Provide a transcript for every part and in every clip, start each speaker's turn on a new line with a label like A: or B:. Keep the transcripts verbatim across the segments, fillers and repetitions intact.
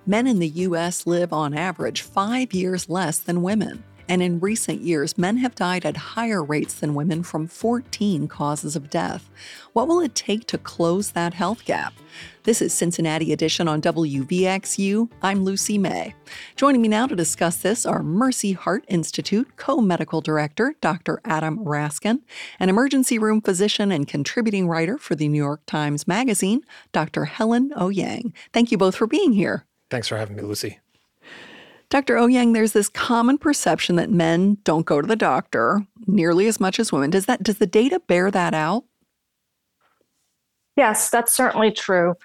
A: Men in the U S live on average five years less than women. And in recent years, men have died at higher rates than women from fourteen causes of death. What will it take to close that health gap? This is Cincinnati Edition on W V X U. I'm Lucy May. Joining me now to discuss this are Mercy Heart Institute co-medical director, Doctor Adam Raskin, and emergency room physician and contributing writer for the New York Times Magazine, Doctor Helen Ouyang. Thank you both for being here.
B: Thanks for having me, Lucy.
A: Doctor Ouyang, there's this common perception that men don't go to the doctor nearly as much as women. Does that does the data bear that out?
C: Yes, that's certainly true.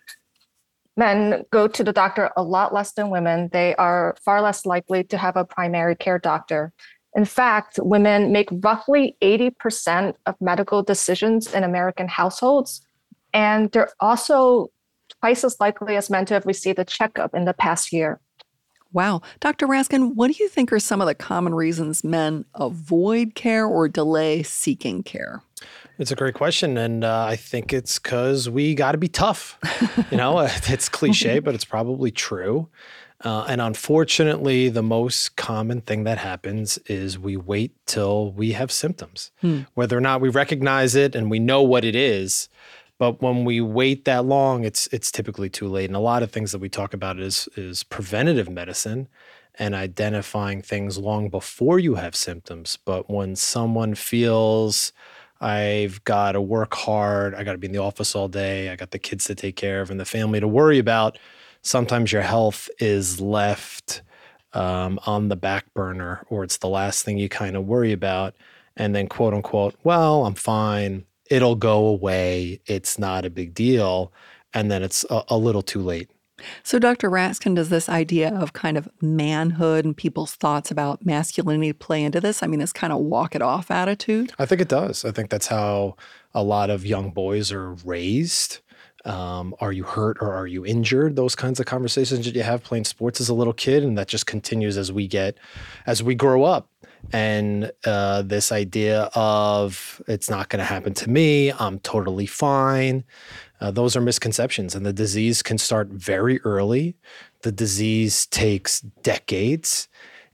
C: Men go to the doctor a lot less than women. They are far less likely to have a primary care doctor. In fact, women make roughly eighty percent of medical decisions in American households, and they're also twice as likely as men to have received a checkup in the past year.
A: Wow. Doctor Raskin, what do you think are some of the common reasons men avoid care or delay seeking care?
B: It's a great question. And uh, I think it's because we got to be tough. You know, it's cliche, but it's probably true. Uh, and unfortunately, the most common thing that happens is we wait till we have symptoms, hmm. whether or not we recognize it and we know what it is. But when we wait that long, it's it's typically too late. And a lot of things that we talk about is, is preventative medicine and identifying things long before you have symptoms. But when someone feels, I've got to work hard, I got to be in the office all day, I got the kids to take care of and the family to worry about, sometimes your health is left um, on the back burner, or it's the last thing you kind of worry about. And then quote unquote, well, I'm fine. It'll go away. It's not a big deal. And then it's a, a little too late.
A: So Doctor Raskin, does this idea of kind of manhood and people's thoughts about masculinity play into this? I mean, this kind of walk it off attitude?
B: I think it does. I think that's how a lot of young boys are raised. Um, are you hurt or are you injured? Those kinds of conversations that you have playing sports as a little kid. And that just continues as we get, as we grow up. And uh, this idea of it's not going to happen to me, I'm totally fine. Uh, those are misconceptions. And the disease can start very early. The disease takes decades.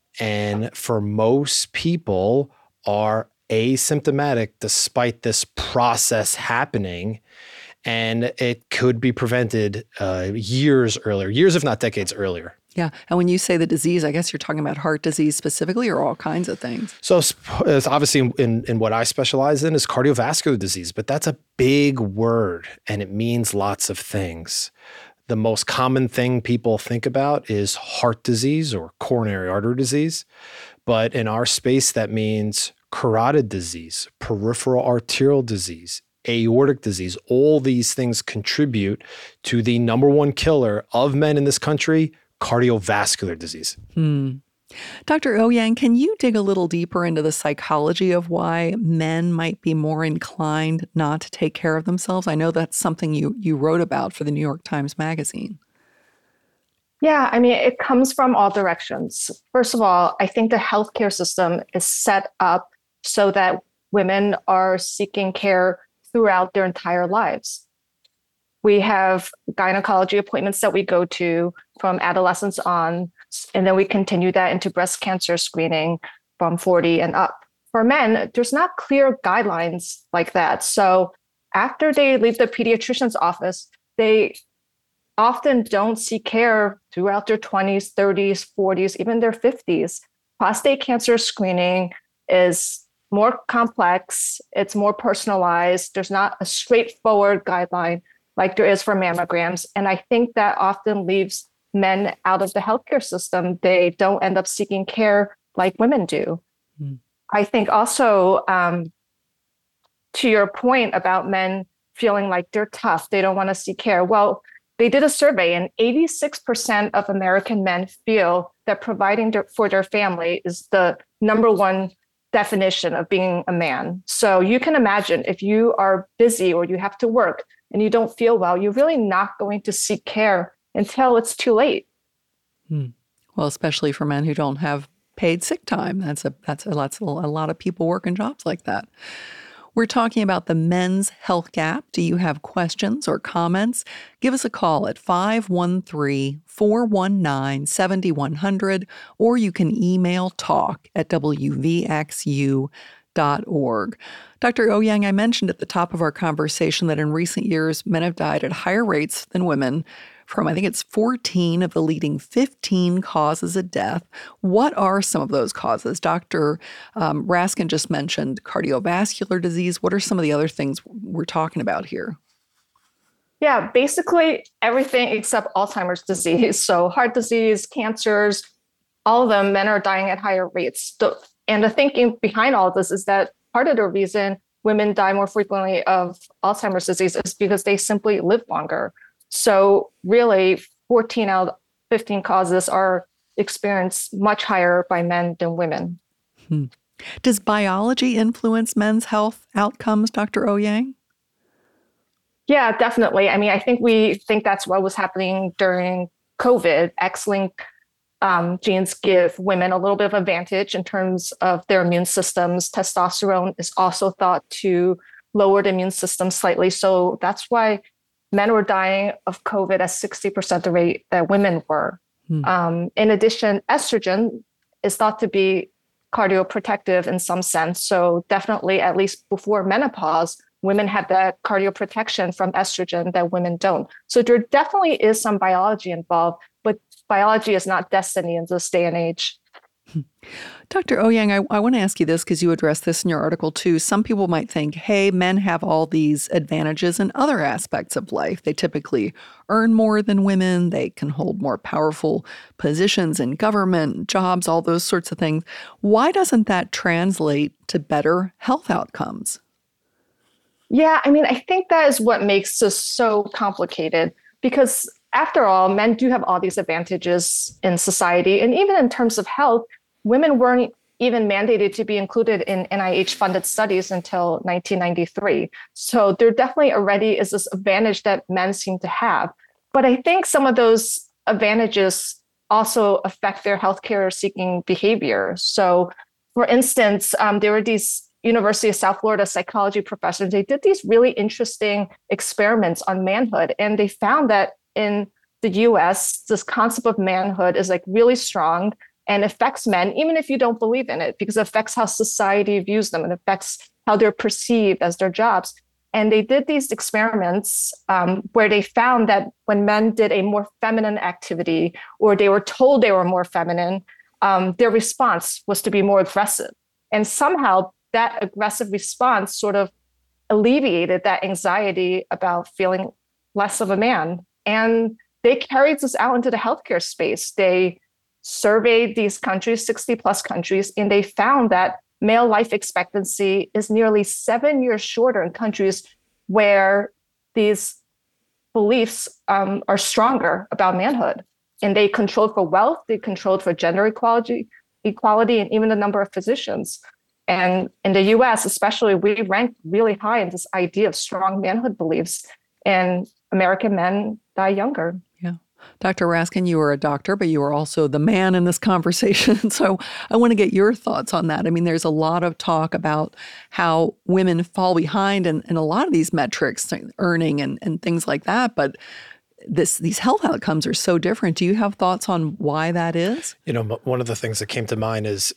B: And for most people are asymptomatic despite this process happening. And it could be prevented uh, years earlier, years if not decades earlier.
A: Yeah. And when you say the disease, I guess you're talking about heart disease specifically or all kinds of things?
B: So it's obviously in, in what I specialize in is cardiovascular disease, but that's a big word and it means lots of things. The most common thing people think about is heart disease or coronary artery disease. But in our space, that means carotid disease, peripheral arterial disease, aortic disease. All these things contribute to the number one killer of men in this country, cardiovascular disease.
A: Hmm. Doctor Ouyang, can you dig a little deeper into the psychology of why men might be more inclined not to take care of themselves? I know that's something you you wrote about for the New York Times Magazine.
C: Yeah, I mean, it comes from all directions. First of all, I think the healthcare system is set up so that women are seeking care throughout their entire lives. We have gynecology appointments that we go to from adolescence on, and then we continue that into breast cancer screening from forty and up. For men, there's not clear guidelines like that. So after they leave the pediatrician's office, they often don't seek care throughout their twenties, thirties, forties, even their fifties. Prostate cancer screening is more complex. It's more personalized. There's not a straightforward guideline like there is for mammograms. And I think that often leaves men out of the healthcare system. They don't end up seeking care like women do. Mm. I think also, um, to your point about men feeling like they're tough, they don't want to seek care. Well, they did a survey and eighty-six percent of American men feel that providing their, for their family is the number one definition of being a man. So you can imagine if you are busy or you have to work and you don't feel well, you're really not going to seek care until it's too late.
A: Hmm. Well, especially for men who don't have paid sick time. That's a that's a, that's a, a lot of people work in jobs like that. We're talking about the men's health gap. Do you have questions or comments? Give us a call at five one three, four one nine, seven one zero zero, or you can email talk at w v x u dot org. Doctor Ouyang, I mentioned at the top of our conversation that in recent years, men have died at higher rates than women from, I think it's fourteen of the leading fifteen causes of death. What are some of those causes? Doctor Um, Raskin just mentioned cardiovascular disease. What are some of the other things we're talking about here?
C: Yeah, basically everything except Alzheimer's disease. So heart disease, cancers, all of them, men are dying at higher rates. So, and the thinking behind all of this is that part of the reason women die more frequently of Alzheimer's disease is because they simply live longer. So really, fourteen out of fifteen causes are experienced much higher by men than women.
A: Hmm. Does biology influence men's health outcomes, Doctor Ouyang?
C: Yeah, definitely. I mean, I think we think that's what was happening during COVID. X-linked um, genes give women a little bit of advantage in terms of their immune systems. Testosterone is also thought to lower the immune system slightly. So that's why men were dying of COVID at sixty percent the rate that women were. Hmm. Um, in addition, estrogen is thought to be cardioprotective in some sense. So definitely, at least before menopause, women have that cardioprotection from estrogen that women don't. So there definitely is some biology involved, but biology is not destiny in this day and age.
A: Doctor Ouyang, I, I want to ask you this because you addressed this in your article too. Some people might think, hey, men have all these advantages in other aspects of life. They typically earn more than women. They can hold more powerful positions in government, jobs, all those sorts of things. Why doesn't that translate to better health outcomes?
C: Yeah, I mean, I think that is what makes this so complicated because after all, men do have all these advantages in society. And even in terms of health, women weren't even mandated to be included in N I H-funded studies until nineteen ninety-three. So there definitely already is this advantage that men seem to have. But I think some of those advantages also affect their healthcare seeking behavior. So for instance, um, there were these University of South Florida psychology professors. They did these really interesting experiments on manhood, and they found that in the U S, this concept of manhood is like really strong and affects men, even if you don't believe in it, because it affects how society views them and affects how they're perceived as their jobs. And they did these experiments um, where they found that when men did a more feminine activity, or they were told they were more feminine, um, their response was to be more aggressive. And somehow that aggressive response sort of alleviated that anxiety about feeling less of a man. And they carried this out into the healthcare space. They surveyed these countries, sixty plus countries, and they found that male life expectancy is nearly seven years shorter in countries where these beliefs um, are stronger about manhood. And they controlled for wealth, they controlled for gender equality, equality, and even the number of physicians. And in the U S especially, we rank really high in this idea of strong manhood beliefs. And American men die younger.
A: Yeah. Doctor Raskin, you were a doctor, but you were also the man in this conversation. So I want to get your thoughts on that. I mean, there's a lot of talk about how women fall behind in, in a lot of these metrics, earning and, and things like that. But this these health outcomes are so different. Do you have thoughts on why that is?
B: You know, one of the things that came to mind is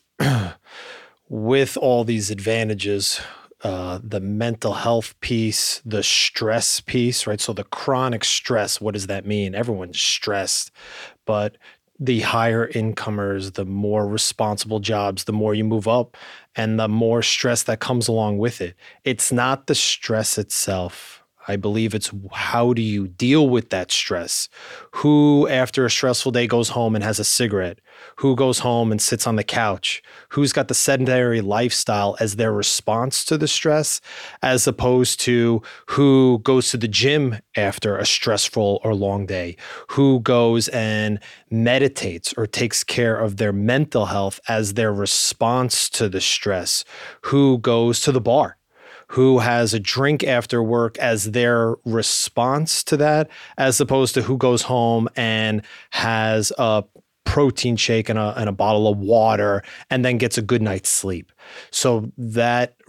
B: with all these advantages, uh, the mental health piece, the stress piece, right? So the chronic stress, what does that mean? Everyone's stressed, but the higher incomers, the more responsible jobs, the more you move up and the more stress that comes along with it. It's not the stress itself. I believe it's how do you deal with that stress? Who, after a stressful day, goes home and has a cigarette? Who goes home and sits on the couch? Who's got the sedentary lifestyle as their response to the stress, as opposed to who goes to the gym after a stressful or long day? Who goes and meditates or takes care of their mental health as their response to the stress? Who goes to the bar? Who has a drink after work as their response to that, as opposed to who goes home and has a protein shake and a, and a bottle of water and then gets a good night's sleep. So that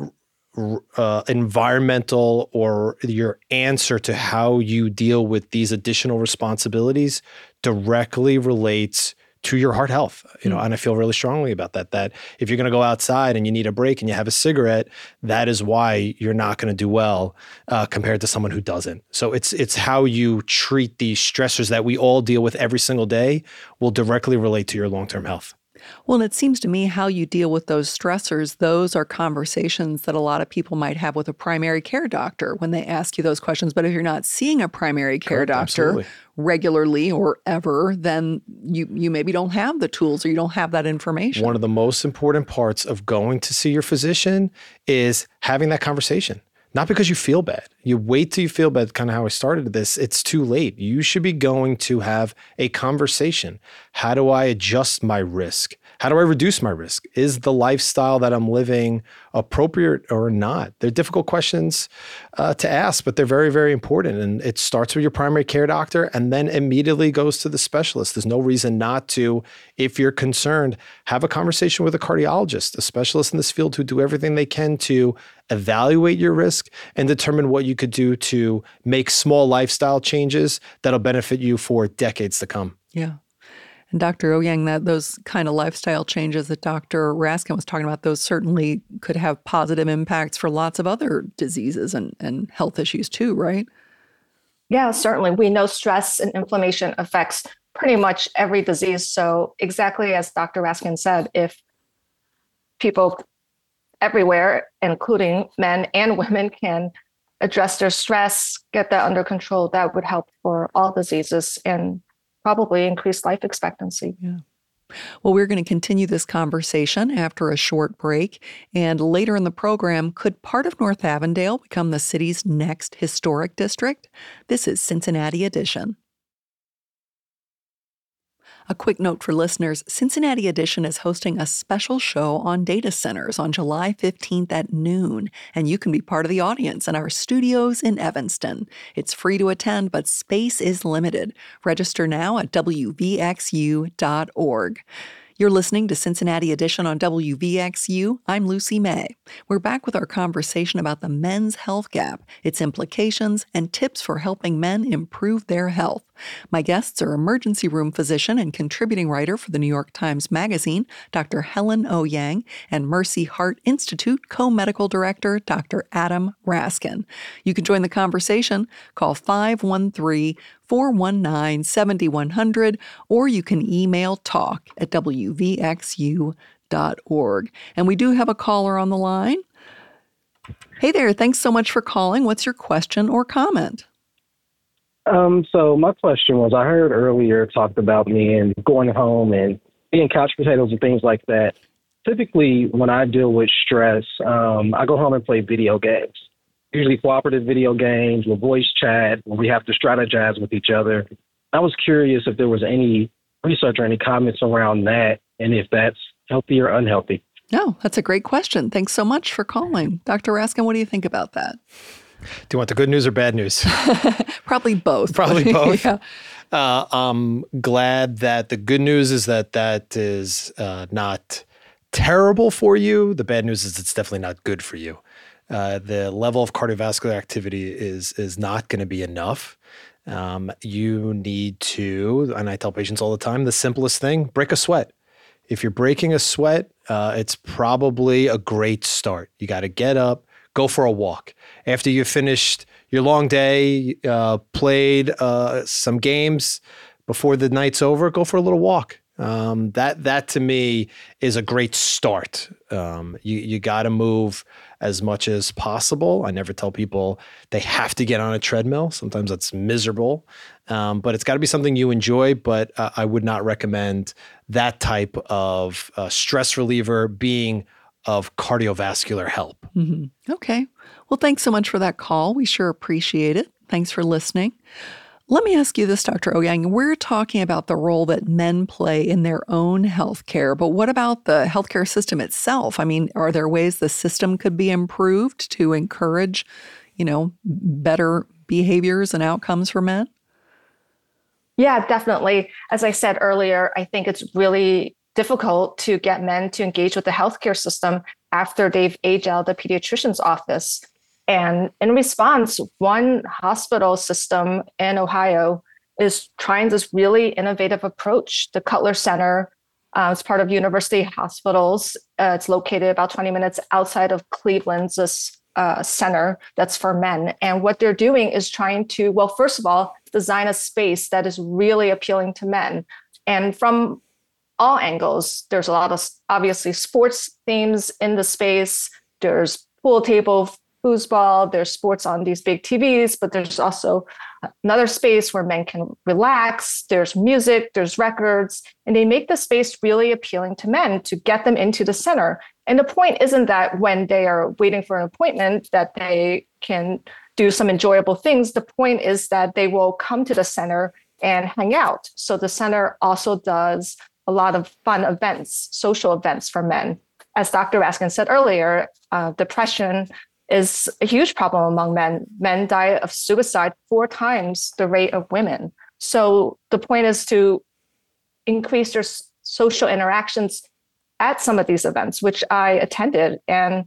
B: uh, environmental or your answer to how you deal with these additional responsibilities directly relates to your heart health. You know, mm. and I feel really strongly about that, that if you're going to go outside and you need a break and you have a cigarette, that is why you're not going to do well uh, compared to someone who doesn't. So it's it's how you treat these stressors that we all deal with every single day will directly relate to your long-term health.
A: Well, and it seems to me how you deal with those stressors, those are conversations that a lot of people might have with a primary care doctor when they ask you those questions. But if you're not seeing a primary care
B: Correct,
A: doctor
B: absolutely.
A: regularly or ever, then you, you maybe don't have the tools or you don't have that information.
B: One of the most important parts of going to see your physician is having that conversation. Not because you feel bad. You wait till you feel bad, kind of how I started this. It's too late. You should be going to have a conversation. How do I adjust my risk? How do I reduce my risk? Is the lifestyle that I'm living appropriate or not? They're difficult questions uh, to ask, but they're very, very important. And it starts with your primary care doctor and then immediately goes to the specialist. There's no reason not to, if you're concerned, have a conversation with a cardiologist, a specialist in this field who do everything they can to evaluate your risk and determine what you could do to make small lifestyle changes that'll benefit you for decades to come.
A: Yeah. And Doctor Ouyang, that those kind of lifestyle changes that Doctor Raskin was talking about, those certainly could have positive impacts for lots of other diseases and, and health issues too, right?
C: Yeah, certainly. We know stress and inflammation affects pretty much every disease. So exactly as Doctor Raskin said, if people everywhere, including men and women, can address their stress, get that under control, that would help for all diseases and probably increase life expectancy.
A: Yeah. Well, we're going to continue this conversation after a short break. And later in the program, could part of North Avondale become the city's next historic district? This is Cincinnati Edition. A quick note for listeners, Cincinnati Edition is hosting a special show on data centers on July fifteenth at noon, and you can be part of the audience in our studios in Evanston. It's free to attend, but space is limited. Register now at W V X U dot org. You're listening to Cincinnati Edition on W V X U. I'm Lucy May. We're back with our conversation about the men's health gap, its implications, and tips for helping men improve their health. My guests are emergency room physician and contributing writer for the New York Times Magazine, Doctor Helen Ouyang, and Mercy Heart Institute co-medical director, Doctor Adam Raskin. You can join the conversation. Call five one three, four one nine, seven one zero zero, or you can email talk at W V X U dot org. And we do have a caller on the line. Hey there, thanks so much for calling. What's your question or comment?
D: Um, so my question was, I heard earlier talked about me and going home and being couch potatoes and things like that. Typically, when I deal with stress, um, I go home and play video games, usually cooperative video games with voice chat where we have to strategize with each other. I was curious if there was any research or any comments around that and if that's healthy or unhealthy.
A: No, that's a great question. Thanks so much for calling. Doctor Raskin, what do you think about that?
B: Do you want the good news or bad news?
A: Probably both.
B: Probably both.
A: Yeah.
B: Uh, I'm glad that the good news is that that is uh, not terrible for you. The bad news is it's definitely not good for you. Uh, the level of cardiovascular activity is is not going to be enough. Um, you need to, and I tell patients all the time, the simplest thing, break a sweat. If you're breaking a sweat, uh, it's probably a great start. You got to get up, go for a walk. After you've finished your long day, uh, played uh, some games, before the night's over, go for a little walk. Um, that that to me is a great start. Um, you you got to move as much as possible. I never tell people they have to get on a treadmill. Sometimes that's miserable, um, but it's got to be something you enjoy. But uh, I would not recommend that type of uh, stress reliever being of cardiovascular help.
A: Mm-hmm. Okay. Well, thanks so much for that call. We sure appreciate it. Thanks for listening. Let me ask you this, Doctor Ouyang. We're talking about the role that men play in their own healthcare, but what about the healthcare system itself? I mean, are there ways the system could be improved to encourage, you know, better behaviors and outcomes for men?
C: Yeah, definitely. As I said earlier, I think it's really difficult to get men to engage with the healthcare system after they've aged out of the pediatrician's office. And in response, one hospital system in Ohio is trying this really innovative approach. The Cutler Center, uh, it's part of University Hospitals. Uh, it's located about twenty minutes outside of Cleveland's this, uh, center that's for men. And what they're doing is trying to, well, first of all, design a space that is really appealing to men. And from all angles, there's a lot of obviously sports themes in the space. There's pool table, foosball, there's sports on these big T Vs, but there's also another space where men can relax. There's music, there's records, and they make the space really appealing to men to get them into the center. And the point isn't that when they are waiting for an appointment that they can do some enjoyable things. The point is that they will come to the center and hang out. So the center also does a lot of fun events, social events for men. As Doctor Raskin said earlier, uh, depression is a huge problem among men. Men die of suicide four times the rate of women. So the point is to increase their social interactions at some of these events, which I attended. And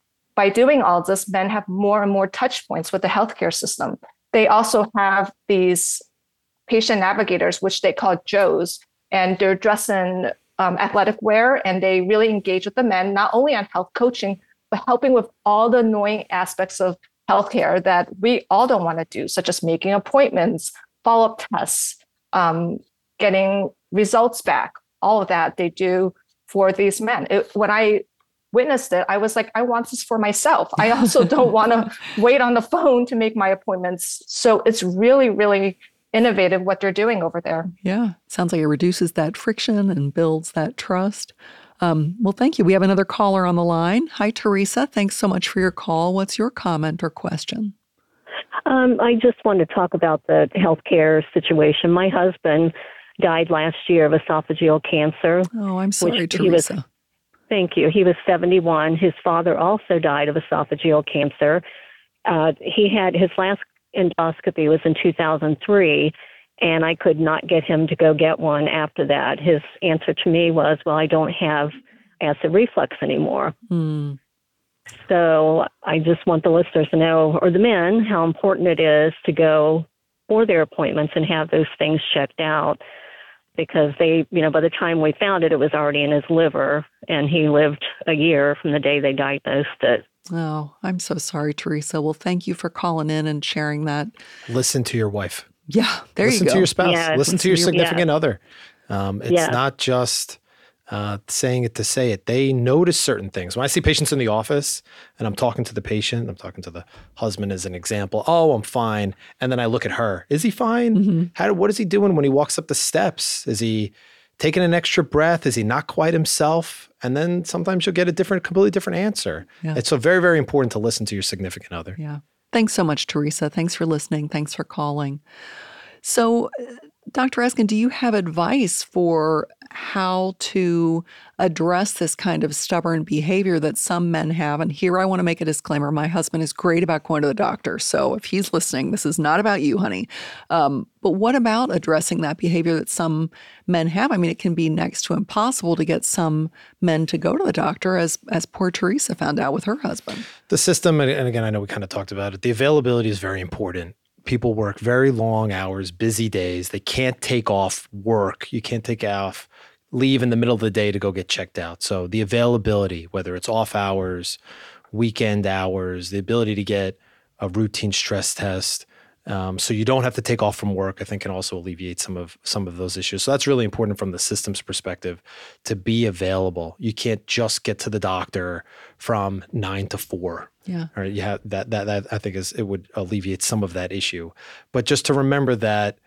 C: by doing all this, men have more and more touch points with the healthcare system. They also have these patient navigators, which they call Joes, and they're dressed in um, athletic wear, and they really engage with the men, not only on health coaching, but helping with all the annoying aspects of healthcare that we all don't want to do, such as making appointments, follow-up tests, um, getting results back, all of that they do for these men. It, when I witnessed it, I was like, I want this for myself. I also don't want to wait on the phone to make my appointments. So it's really, really innovative what they're doing over there.
A: Yeah. Sounds like it reduces that friction and builds that trust. Um, well, thank you. We have another caller on the line. Hi, Teresa. Thanks so much for your call. What's your comment or question?
E: Um, I just wanted to talk about the healthcare situation. My husband died last year of esophageal cancer.
A: Oh, I'm sorry,
E: which
A: Teresa.
E: He was, thank you. He was seventy-one. His father also died of esophageal cancer. Uh, he had his last endoscopy was in two thousand three, and I could not get him to go get one after that. His answer to me was, well, I don't have acid reflux anymore.
A: Hmm.
E: So I just want the listeners to know, or the men, how important it is to go for their appointments and have those things checked out, because they, you know, by the time we found it, it was already in his liver, and he lived a year from the day they diagnosed it.
A: Oh, I'm so sorry, Teresa. Well, thank you for calling in and sharing that.
B: Listen to your wife.
A: Yeah, there
B: Listen
A: you go.
B: to your spouse.
E: Yeah,
B: Listen to your significant
E: yeah.
B: other. Um, it's
E: Yeah.
B: not just uh, saying it to say it. They notice certain things. When I see patients in the office and I'm talking to the patient, I'm talking to the husband as an example. Oh, I'm fine. And then I look at her. Is he fine?
A: Mm-hmm.
B: How? What is he doing when he walks up the steps? Is he taking an extra breath? Is he not quite himself? And then sometimes you'll get a different, completely different answer.
A: Yeah.
B: It's so very, very important to listen to your significant other.
A: Yeah. Thanks so much, Teresa. Thanks for listening. Thanks for calling. So, uh, Doctor Raskin, do you have advice for how to address this kind of stubborn behavior that some men have? And here I want to make a disclaimer. My husband is great about going to the doctor. So if he's listening, this is not about you, honey. Um, but what about addressing that behavior that some men have? I mean, it can be next to impossible to get some men to go to the doctor, as as poor Teresa found out with her husband.
B: The system, and again, I know we kind of talked about it, the availability is very important. People work very long hours, busy days. They can't take off work. You can't take off leave in the middle of the day to go get checked out. So the availability, whether it's off hours, weekend hours, the ability to get a routine stress test, um, so you don't have to take off from work, I think can also alleviate some of some of those issues. So that's really important from the system's perspective, to be available. You can't just get to the doctor from nine to four.
A: Yeah.
B: Or you have that, that, that I think is, it would alleviate some of that issue. But just to remember that,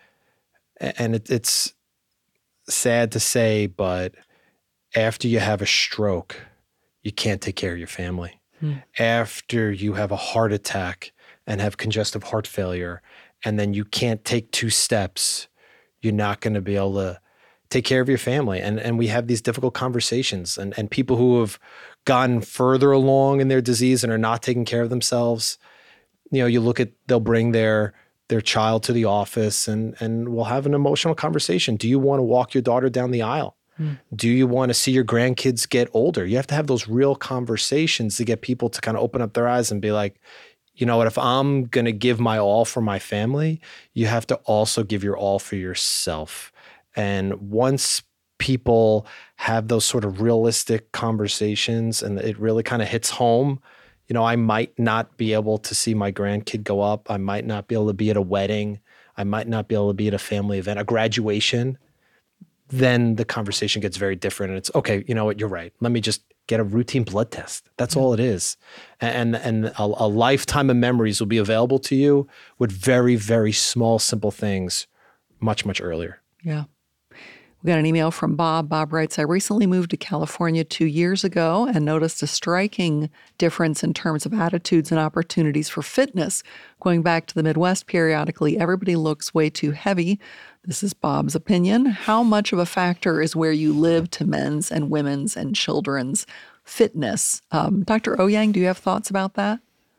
B: and it, it's sad to say, but after you have a stroke, you can't take care of your family. Hmm. After you have a heart attack and have congestive heart failure, and then you can't take two steps, you're not going to be able to take care of your family. And and we have these difficult conversations, and, and people who have gotten further along in their disease and are not taking care of themselves, you know, you look at, they'll bring their their child to the office and and we'll have an emotional conversation. Do you want to walk your daughter down the aisle? Mm. Do you want to see your grandkids get older? You have to have those real conversations to get people to kind of open up their eyes and be like, you know what, if I'm going to give my all for my family, you have to also give your all for yourself. And once people have those sort of realistic conversations and it really kind of hits home, you know, I might not be able to see my grandkid go up. I might not be able to be at a wedding. I might not be able to be at a family event, a graduation. Then the conversation gets very different. And it's, okay, you know what, you're right. Let me just get a routine blood test. That's all it is. And, and a, a lifetime of memories will be available to you with very, very small, simple things much, much earlier.
A: Yeah. We got an email from Bob. Bob writes, I recently moved to California two years ago and noticed a striking difference in terms of attitudes and opportunities for fitness. Going back to the Midwest periodically, everybody looks way too heavy. This is Bob's opinion. How much of a factor is where you live to men's and women's and children's fitness? Um, Doctor Ouyang, do you have thoughts about that?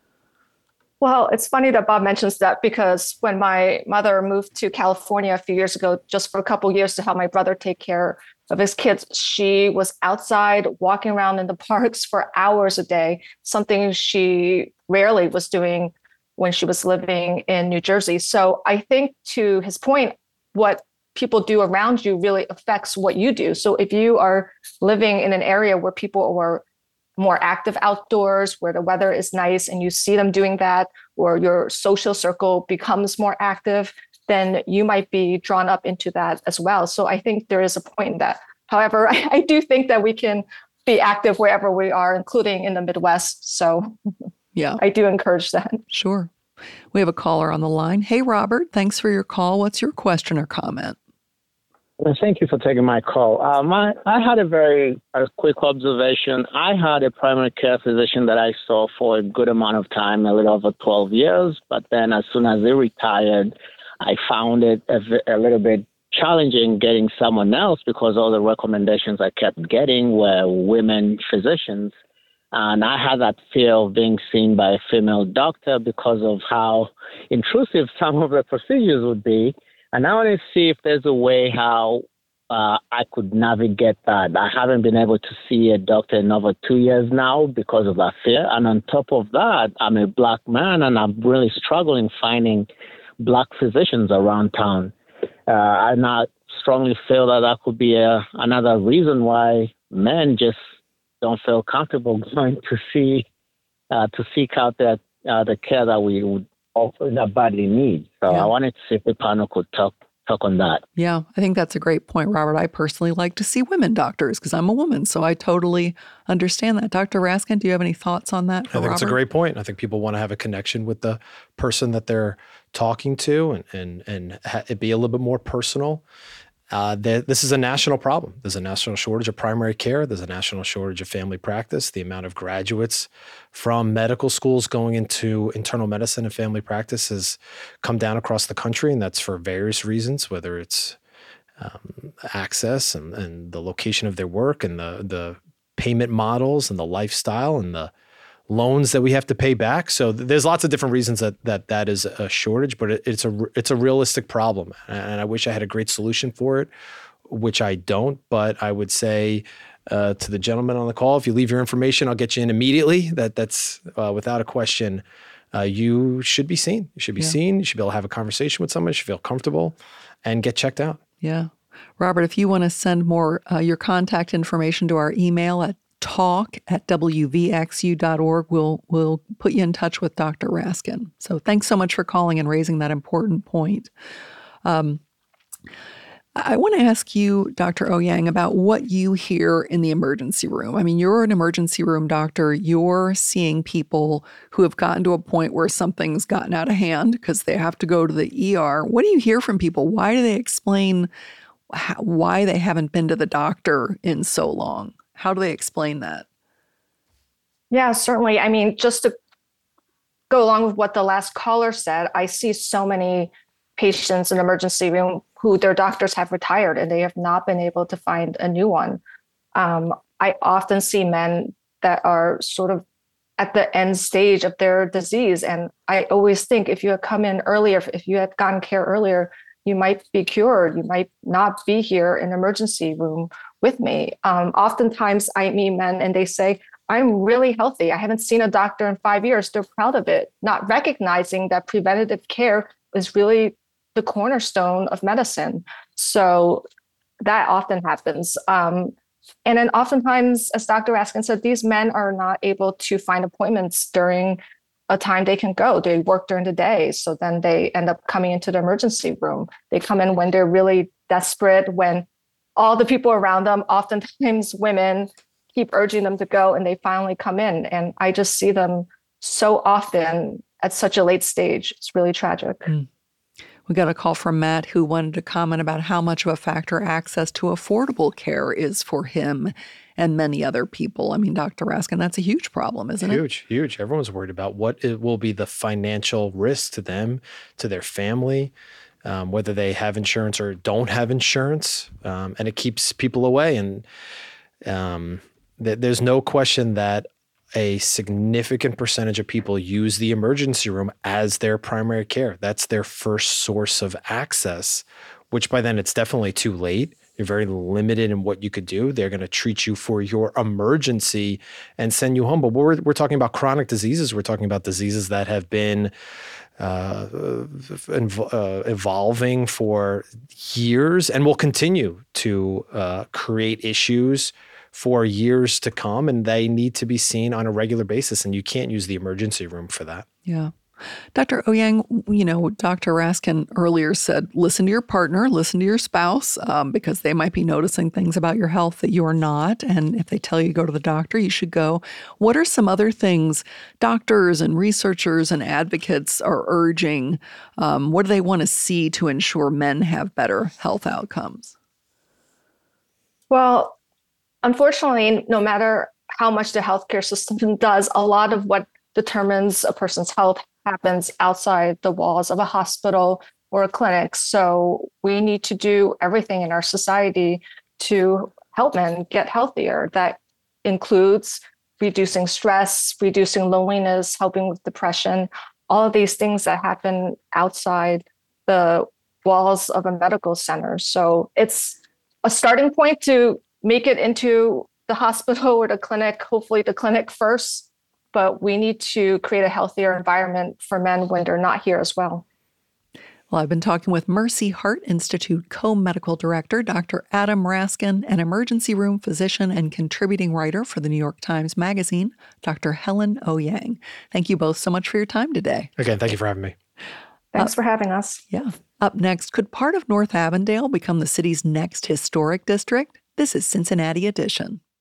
C: Well, it's funny that Bob mentions that because when my mother moved to California a few years ago, just for a couple of years to help my brother take care of his kids, she was outside walking around in the parks for hours a day, something she rarely was doing when she was living in New Jersey. So I think to his point, what people do around you really affects what you do. So if you are living in an area where people are more active outdoors, where the weather is nice and you see them doing that, or your social circle becomes more active, then you might be drawn up into that as well. So I think there is a point in that. However, I, I do think that we can be active wherever we are, including in the Midwest. So yeah, I do encourage that.
A: Sure. We have a caller on the line. Hey, Robert, thanks for your call. What's your question or comment?
F: Well, thank you for taking my call. Uh, my, I had a very a quick observation. I had a primary care physician that I saw for a good amount of time, a little over twelve years. But then as soon as he retired, I found it a, a little bit challenging getting someone else because all the recommendations I kept getting were women physicians. And I had that fear of being seen by a female doctor because of how intrusive some of the procedures would be. And I want to see if there's a way how uh, I could navigate that. I haven't been able to see a doctor in over two years now because of that fear. And on top of that, I'm a black man and I'm really struggling finding black physicians around town. Uh, and I strongly feel that that could be a, another reason why men just don't feel comfortable going to see, uh, to seek out that, uh, the care that we would offer that badly need. So yeah. I wanted to see if the panel could talk talk on that.
A: Yeah, I think that's a great point, Robert. I personally like to see women doctors because I'm a woman, so I totally understand that. Doctor Raskin, do you have any thoughts on that?
B: I think
A: Robert?
B: It's a great point. I think people want to have a connection with the person that they're talking to and and and ha- it be a little bit more personal. Uh, th- this is a national problem. There's a national shortage of primary care. There's a national shortage of family practice. The amount of graduates from medical schools going into internal medicine and family practice has come down across the country, and that's for various reasons, whether it's um, access and, and the location of their work and the the payment models and the lifestyle and the loans that we have to pay back. So th- there's lots of different reasons that that that is a shortage, but it, it's a it's a realistic problem, and I wish I had a great solution for it, which I don't. But I would say uh, to the gentleman on the call, if you leave your information, I'll get you in immediately. That that's uh, without a question. Uh, you should be seen. You should be yeah. seen. You should be able to have a conversation with someone. You should feel comfortable and get checked out.
A: Yeah, Robert, if you want to send more uh, your contact information to our email at talk at w v x u dot org. We'll, we'll put you in touch with Doctor Raskin. So thanks so much for calling and raising that important point. Um, I want to ask you, Doctor Ouyang, about what you hear in the emergency room. I mean, you're an emergency room doctor. You're seeing people who have gotten to a point where something's gotten out of hand because they have to go to the E R. What do you hear from people? Why do they explain how, why they haven't been to the doctor in so long? How do they explain that?
C: Yeah, certainly. I mean, just to go along with what the last caller said, I see so many patients in the emergency room who their doctors have retired and they have not been able to find a new one. Um, I often see men that are sort of at the end stage of their disease. And I always think if you had come in earlier, if you had gotten care earlier, you might be cured. You might not be here in an emergency room with me. Um, oftentimes I meet men and they say, I'm really healthy. I haven't seen a doctor in five years. They're proud of it, not recognizing that preventative care is really the cornerstone of medicine. So that often happens. Um, and then oftentimes, as Doctor Raskin said, these men are not able to find appointments during a time they can go. They work during the day. So then they end up coming into the emergency room. They come in when they're really desperate, when all the people around them, oftentimes women, keep urging them to go, and they finally come in. And I just see them so often at such a late stage. It's really tragic.
A: Mm. We got a call from Matt who wanted to comment about how much of a factor access to affordable care is for him and many other people. I mean, Doctor Raskin, that's a huge problem, isn't it?
B: Huge, huge. Everyone's worried about what it will be the financial risk to them, to their family, um, whether they have insurance or don't have insurance. Um, and it keeps people away. And um, th- there's no question that a significant percentage of people use the emergency room as their primary care. That's their first source of access, which by then it's definitely too late. You're very limited in what you could do. They're going to treat you for your emergency and send you home. But we're, we're talking about chronic diseases. We're talking about diseases that have been uh, inv- uh, evolving for years and will continue to uh, create issues for years to come, and they need to be seen on a regular basis, and you can't use the emergency room for that.
A: Yeah. Doctor Ouyang, you know, Doctor Raskin earlier said, listen to your partner, listen to your spouse, um, because they might be noticing things about your health that you are not. And if they tell you to go to the doctor, you should go. What are some other things doctors and researchers and advocates are urging? Um, what do they want to see to ensure men have better health outcomes?
C: Well, unfortunately, no matter how much the healthcare system does, a lot of what determines a person's health happens outside the walls of a hospital or a clinic. So we need to do everything in our society to help men get healthier. That includes reducing stress, reducing loneliness, helping with depression, all of these things that happen outside the walls of a medical center. So it's a starting point to make it into the hospital or the clinic, hopefully the clinic first, but we need to create a healthier environment for men when they're not here as well.
A: Well, I've been talking with Mercy Heart Institute co-medical director, Doctor Adam Raskin, and emergency room physician and contributing writer for the New York Times Magazine, Doctor Helen Ouyang. Thank you both so much for your time today.
B: Again, thank you for having me.
C: Thanks
A: uh,
C: for having us.
A: Yeah. Up next, could part of North Avondale become the city's next historic district? This is Cincinnati Edition.